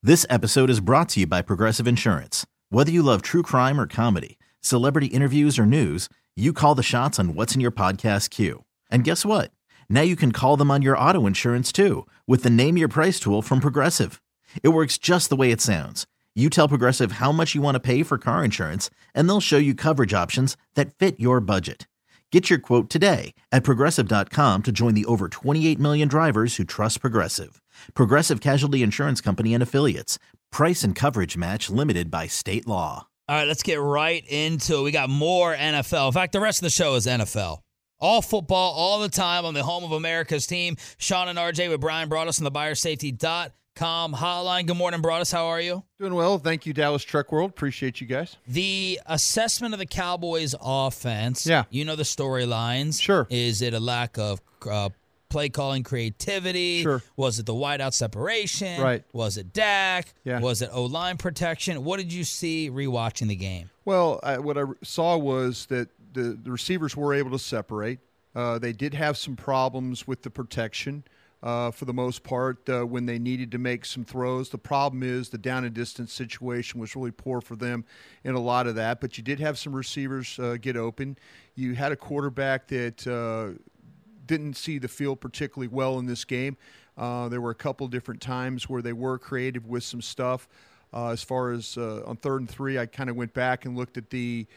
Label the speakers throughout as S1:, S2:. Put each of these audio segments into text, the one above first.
S1: This episode is brought to you by Progressive Insurance. Whether you love true crime or comedy, celebrity interviews or news, you call the shots on what's in your podcast queue. And guess what? Now you can call them on your auto insurance too with the Name Your Price tool from Progressive. It works just the way it sounds. You tell Progressive how much you want to pay for car insurance, and they'll show you coverage options that fit your budget. Get your quote today at Progressive.com to join the over 28 million drivers who trust Progressive. Progressive Casualty Insurance Company and Affiliates. Price and coverage match limited by state law.
S2: All right, let's get right into it. We got more NFL. In fact, the rest of the show is NFL. All football, all the time on the home of America's team. Sean and RJ with Brian Broaddus on the BuyerSafety.com hotline. Good morning, Broaddus. How are you?
S3: Doing well. Thank you, Dallas Truck World. Appreciate you guys.
S2: The assessment of the Cowboys' offense, you know the storylines.
S3: Sure.
S2: Is it a lack of play calling creativity?
S3: Sure.
S2: Was it the wideout separation?
S3: Right.
S2: Was it Dak?
S3: Yeah.
S2: Was it O-line protection? What did you see rewatching the game?
S3: Well, what I saw was that the receivers were able to separate. They did have some problems with the protection for the most part when they needed to make some throws. The problem is the down and distance situation was really poor for them in a lot of that. But you did have some receivers get open. You had a quarterback that didn't see the field particularly well in this game. There were a couple different times where they were creative with some stuff. As far as on 3rd and 3, I kind of went back and looked at the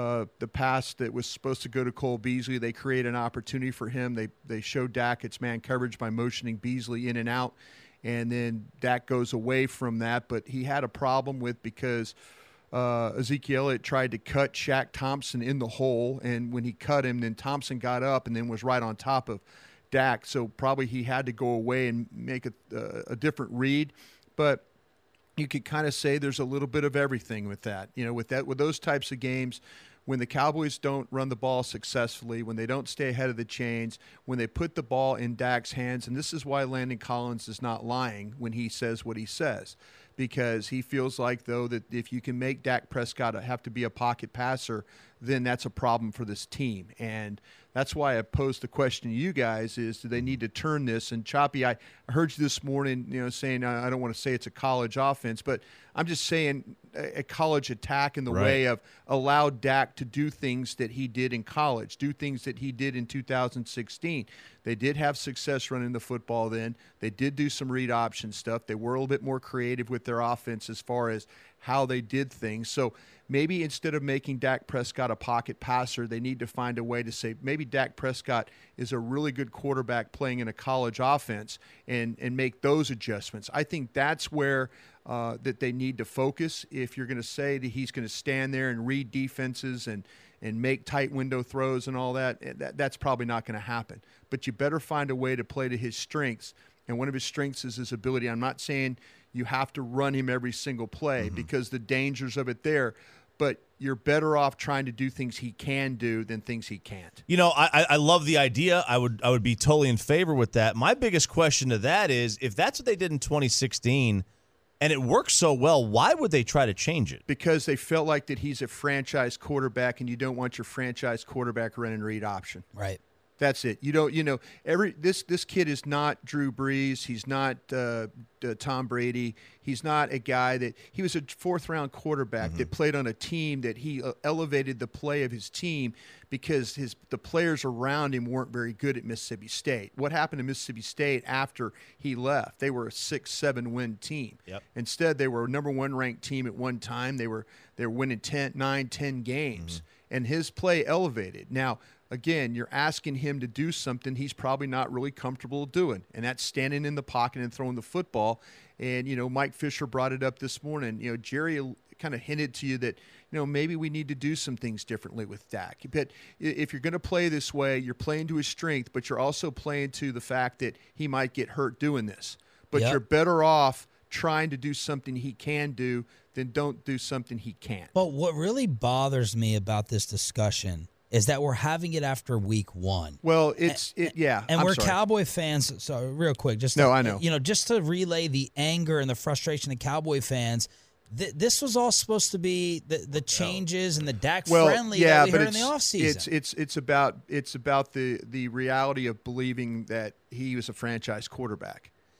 S3: pass that was supposed to go to Cole Beasley. They create an opportunity for him. They showed Dak its man coverage by motioning Beasley in and out, and then Dak goes away from that. But he had a problem with because Ezekiel Elliott tried to cut Shaq Thompson in the hole, and when he cut him, then Thompson got up and then was right on top of Dak. So probably he had to go away and make a different read. But you could kind of say there's a little bit of everything with that. You know, with those types of games, when the Cowboys don't run the ball successfully, when they don't stay ahead of the chains, when they put the ball in Dak's hands, and this is why Landon Collins is not lying when he says what he says, because he feels like, though, that if you can make Dak Prescott have to be a pocket passer, then that's a problem for this team. And that's why I posed the question to you guys is, do they need to turn this? And Choppy, I heard you this morning, saying I don't want to say it's a college offense, but I'm just saying a college attack in the way of allow Dak to do things that he did in college, do things that he did in 2016. They did have success running the football then. They did do some read option stuff. They were a little bit more creative with their offense as far as how they did things. So maybe instead of making Dak Prescott a pocket passer, they need to find a way to say maybe Dak Prescott is a really good quarterback playing in a college offense and make those adjustments. I think that's where that they need to focus. If you're going to say that he's going to stand there and read defenses and make tight window throws and all that's probably not going to happen. But you better find a way to play to his strengths, and one of his strengths is his ability. I'm not saying you have to run him every single play because the dangers of it there, but you're better off trying to do things he can do than things he can't.
S4: You know, I love the idea. I would be totally in favor with that. My biggest question to that is, if that's what they did in 2016 and it worked so well, why would they try to change it?
S3: Because they felt like that he's a franchise quarterback, and you don't want your franchise quarterback running read option.
S2: Right.
S3: That's it. This kid is not Drew Brees. He's not Tom Brady. He's not a guy that – he was a 4th-round quarterback that played on a team that he elevated the play of his team because the players around him weren't very good at Mississippi State. What happened to Mississippi State after he left? They were a 6-7 win team.
S4: Yep.
S3: Instead, they were a number 1 ranked team at one time. They were winning 9, 10 games, and his play elevated. Now – again, you're asking him to do something he's probably not really comfortable doing, and that's standing in the pocket and throwing the football. And, Mike Fisher brought it up this morning. Jerry kind of hinted to you that, maybe we need to do some things differently with Dak. But if you're going to play this way, you're playing to his strength, but you're also playing to the fact that he might get hurt doing this. But you're better off trying to do something he can do than don't do something he can't.
S2: But what really bothers me about this discussion is that we're having it after week 1.
S3: Well, And
S2: I'm we're sorry. Cowboy fans. So real quick,
S3: I know.
S2: Just to relay the anger and the frustration of Cowboy fans. This was all supposed to be the changes and the Dak friendly that we heard in the offseason.
S3: It's about the reality of believing that he was a franchise quarterback.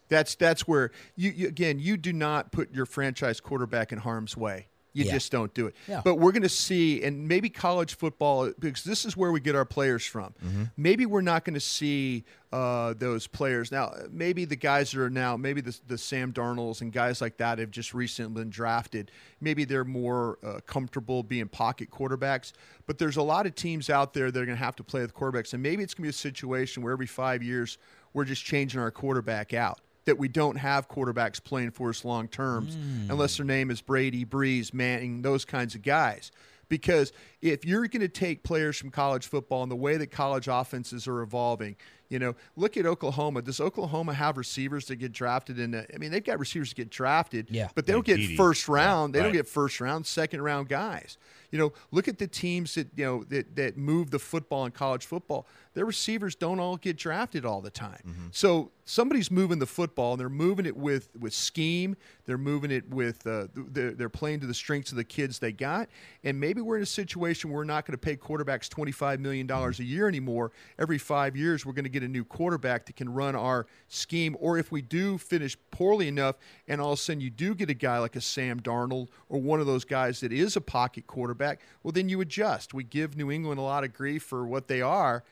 S3: That's where you again, you do not put your franchise quarterback in harm's way. You just don't do it.
S2: Yeah.
S3: But we're going to see, and maybe college football, because this is where we get our players from. Maybe we're not going to see those players. Now, maybe the guys that are now, maybe the Sam Darnolds and guys like that have just recently been drafted. Maybe they're more comfortable being pocket quarterbacks. But there's a lot of teams out there that are going to have to play with quarterbacks. And maybe it's going to be a situation where every 5 years we're just changing our quarterback out, that we don't have quarterbacks playing for us long terms unless their name is Brady, Breeze, Manning, those kinds of guys. Because if you're going to take players from college football and the way that college offenses are evolving, look at Oklahoma. Does Oklahoma have receivers that get drafted they've got receivers that get drafted, but they don't get first round. They don't get first round, second round guys. Look at the teams that move the football in college football. Their receivers don't all get drafted all the time. So somebody's moving the football, and they're moving it with scheme. They're moving it with they're playing to the strengths of the kids they got. And maybe we're in a situation where we're not going to pay quarterbacks $25 million a year anymore. Every 5 years, we're going to get a new quarterback that can run our scheme. Or if we do finish poorly enough, and all of a sudden you do get a guy like a Sam Darnold or one of those guys that is a pocket quarterback, well, then you adjust. We give New England a lot of grief for what they are,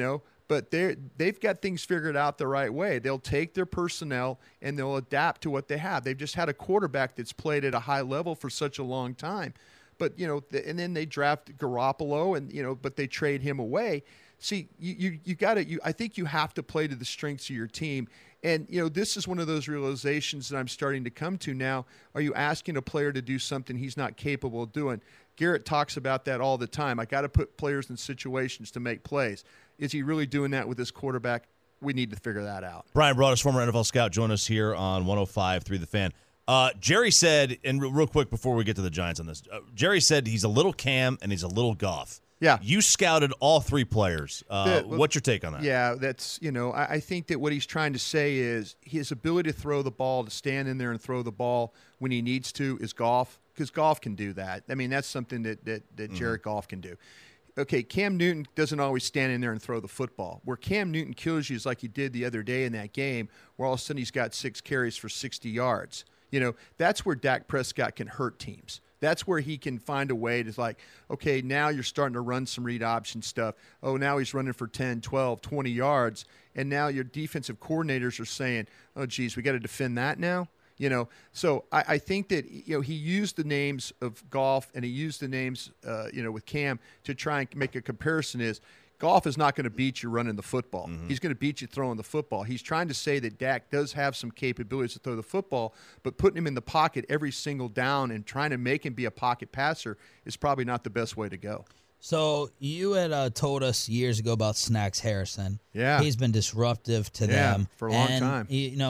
S3: but they've got things figured out the right way. They'll take their personnel and they'll adapt to what they have. They've just had a quarterback that's played at a high level for such a long time. But, and then they draft Garoppolo and, but they trade him away. See, you got to, I think you have to play to the strengths of your team. And, this is one of those realizations that I'm starting to come to now. Are you asking a player to do something he's not capable of doing? Garrett talks about that all the time. I got to put players in situations to make plays. Is he really doing that with his quarterback? We need to figure that out.
S4: Brian Broaddus, former NFL scout, join us here on 105.3 The Fan. Jerry said, and real quick before we get to the Giants on this, Jerry said he's a little Cam and he's a little Goff.
S3: Yeah.
S4: You scouted all three players. What's your take on that?
S3: Yeah, that's, I think that what he's trying to say is his ability to throw the ball, to stand in there and throw the ball when he needs to is Goff, because Goff can do that. That's something that Jared Goff can do. Okay, Cam Newton doesn't always stand in there and throw the football. Where Cam Newton kills you is like he did the other day in that game, where all of a sudden he's got 6 carries for 60 yards. That's where Dak Prescott can hurt teams. That's where he can find a way to okay, now you're starting to run some read option stuff. Oh, now he's running for 10, 12, 20 yards. And now your defensive coordinators are saying, oh, geez, we got to defend that now. So I think that, he used the names of Goff and he used the names, with Cam to try and make a comparison is Goff is not going to beat you running the football. He's going to beat you throwing the football. He's trying to say that Dak does have some capabilities to throw the football, but putting him in the pocket every single down and trying to make him be a pocket passer is probably not the best way to go.
S2: So you had told us years ago about Snacks Harrison.
S3: Yeah.
S2: He's been disruptive to them.
S3: For a long time.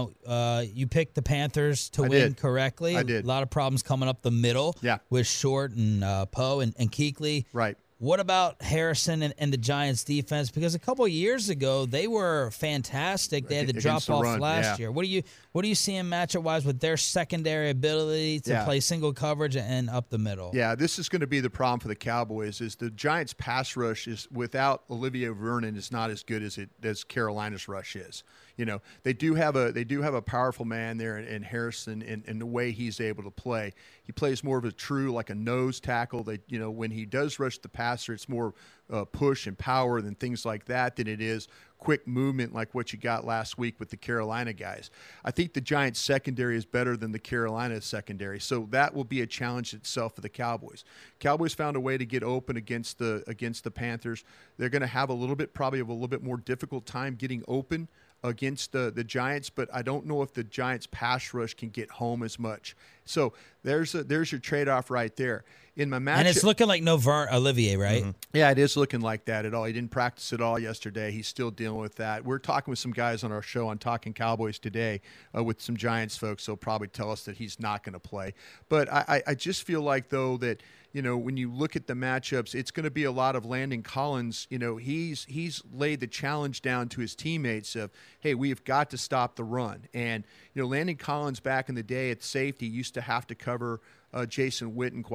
S2: You picked the Panthers to win correctly.
S3: I did.
S2: A lot of problems coming up the middle with Short and Poe and Kuechly.
S3: Right.
S2: What about Harrison and the Giants' defense? Because a couple of years ago, they were fantastic. They had the drop-off last year. What do you see in matchup-wise with their secondary ability to play single coverage and up the middle? Yeah,
S3: this is going to be the problem for the Cowboys is the Giants' pass rush is without Olivier Vernon is not as good as Carolina's rush is. They do have a powerful man there in Harrison in the way he's able to play. He plays more of a true like a nose tackle. When he does rush the passer, it's more push and power than things like that than it is quick movement like what you got last week with the Carolina guys. I think the Giants secondary is better than the Carolina secondary, so that will be a challenge itself for the Cowboys. Cowboys found a way to get open against the Panthers. They're going to have probably a little bit more difficult time getting open against the Giants, but I don't know if the Giants pass rush can get home as much. So there's your trade-off right there. In my match,
S2: and it's looking like no Olivier, right?
S3: Yeah, it is looking like that at all. He didn't practice at all yesterday. He's still dealing with that. We're talking with some guys on our show on Talking Cowboys today with some Giants folks. They'll probably tell us that he's not going to play. But I just feel like, though, that when you look at the matchups, it's going to be a lot of Landon Collins. He's laid the challenge down to his teammates of, hey, we've got to stop the run. And Landon Collins back in the day at safety used to have to cover Jason Witten quite a bit.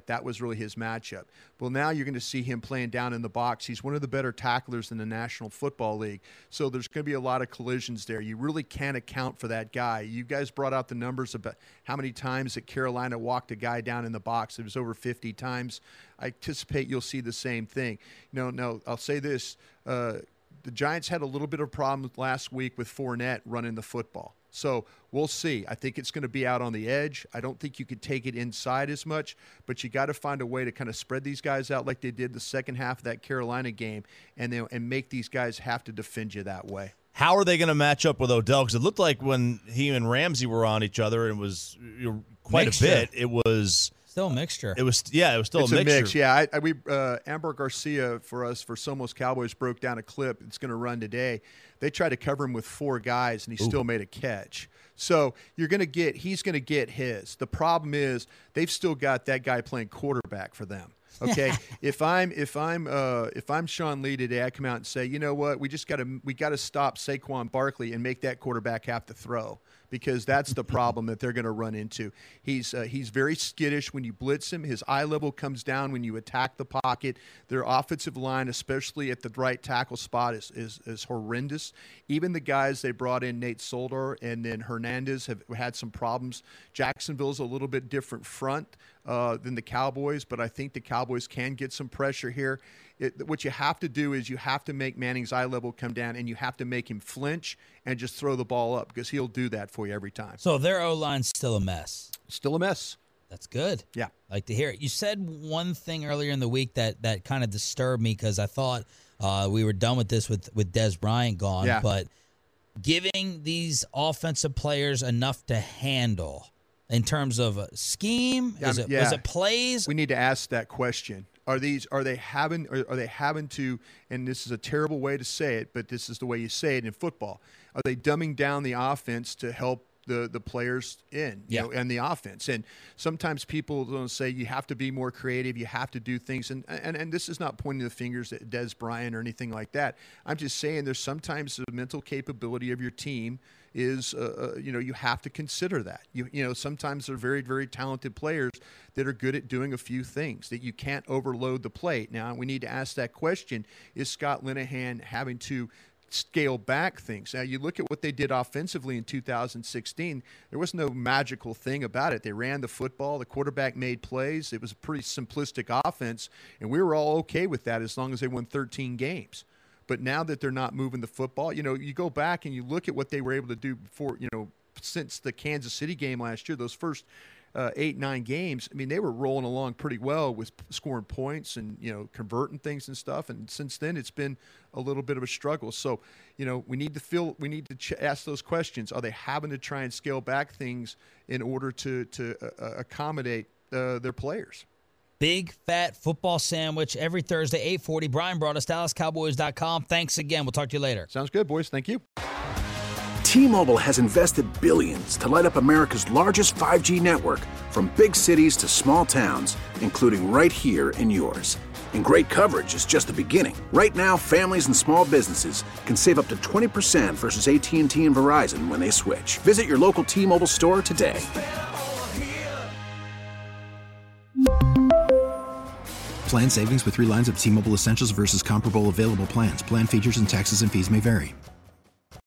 S3: Fournette. That was really his matchup. Well, now you're going to see him playing down in the box. He's one of the better tacklers in the National Football League. So there's going to be a lot of collisions there. You really can't account for that guy. You guys brought out the numbers about how many times that Carolina walked a guy down in the box. It was over 50 times. I anticipate you'll see the same thing. No, I'll say this. The Giants had a little bit of a problem last week with Fournette running the football. So we'll see. I think it's going to be out on the edge. I don't think you could take it inside as much, but you got to find a way to kind of spread these guys out like they did the second half of that Carolina game and make these guys have to defend you that way.
S4: How are they going to match up with Odell? Because it looked like when he and Ramsey were on each other, it was quite a bit. It was
S2: still a mixture.
S4: It was still
S3: it's
S4: a mixture.
S3: Mix. Yeah, Amber Garcia for Somos Cowboys broke down a clip. It's going to run today. They tried to cover him with 4 guys, and he still made a catch. So he's going to get his. The problem is they've still got that guy playing quarterback for them. Okay, if I'm Sean Lee today, I come out and say, you know what, we got to stop Saquon Barkley and make that quarterback have to throw, because that's the problem that they're going to run into. He's very skittish when you blitz him. His eye level comes down when you attack the pocket. Their offensive line, especially at the right tackle spot, is horrendous. Even the guys they brought in, Nate Solder and then Hernandez, have had some problems. Jacksonville's a little bit different front than the Cowboys, but I think the Cowboys can get some pressure here. What you have to do is you have to make Manning's eye level come down, and you have to make him flinch and just throw the ball up, because he'll do that for you every time.
S2: So their O-line's still a mess.
S3: Still a mess.
S2: That's good.
S3: Yeah.
S2: I like to hear it. You said one thing earlier in the week that kind of disturbed me, because I thought we were done with this with Dez Bryant gone.
S3: Yeah.
S2: But giving these offensive players enough to handle in terms of scheme, is it plays?
S3: We need to ask that question. Are they having to, and this is a terrible way to say it, but this is the way you say it in football, are they dumbing down the offense to help the players and the offense? And sometimes people don't say you have to be more creative, you have to do things, and this is not pointing the fingers at Dez Bryant or anything like that. I'm just saying there's sometimes the mental capability of your team is you have to consider that. Sometimes they're very, very talented players that are good at doing a few things, that you can't overload the plate. Now we need to ask that question: is Scott Linehan having to scale back things? Now you look at what they did offensively in 2016. There was no magical thing about it. They ran the football, the quarterback made plays. It was a pretty simplistic offense, and we were all okay with that as long as they won 13 games. But now that they're not moving the football, you go back and you look at what they were able to do before, since the Kansas City game last year, those first 8-9 games. I mean, they were rolling along pretty well with scoring points and, converting things and stuff. And since then, it's been a little bit of a struggle. So, we need to ask those questions. Are they having to try and scale back things in order to accommodate their players?
S2: Big Fat Football Sandwich every Thursday, 8:40. Brian brought us DallasCowboys.com. Thanks again. We'll talk to you later.
S3: Sounds good, boys. Thank you.
S5: T-Mobile has invested billions to light up America's largest 5G network, from big cities to small towns, including right here in yours. And great coverage is just the beginning. Right now, families and small businesses can save up to 20% versus AT&T and Verizon when they switch. Visit your local T-Mobile store today.
S6: Plan savings with 3 lines of T-Mobile Essentials versus comparable available plans. Plan features and taxes and fees may vary.